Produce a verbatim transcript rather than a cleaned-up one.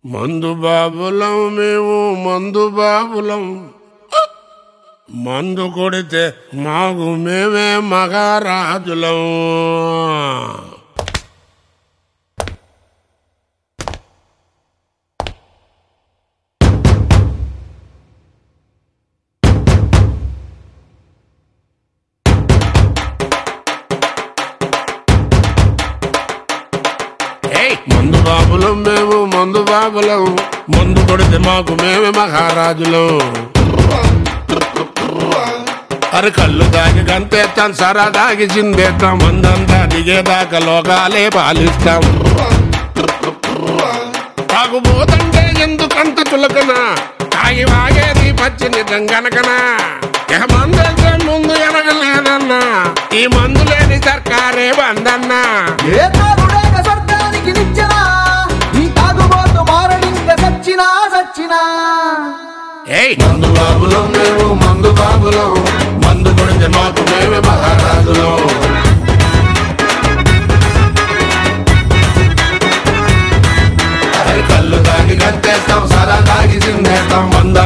మందు బాబులం మేము మందు బాబులం మందు కొడితే మాకు మేమే మహారాజులం. మందు బాబులం మేము మందు బాబులం మందు కొడితే మాకు మేమే మహారాజులం. అరే కళ్ళు దాగి గంతేస్తాం సరా దాగి చిందేస్తాం మందంతా దిగేదాకా లోకాలే పాలిస్తాం. తాగుబోతంటే ఎందుకంత చులకనా తాగి వాగేది పచ్చి నిజం గనకనా ఇక మందంటే ముందు ఎనగలేదన్నా ఈ మందు లేని సర్కారే బందన్నా. మందు బాబులం మేము మందు బాబులం మందు కొడితే మాకు మేమే మహారాజులం. కళ్ళు తాగి గంతేస్తాం సరా తాగి చిందేస్తాం మంద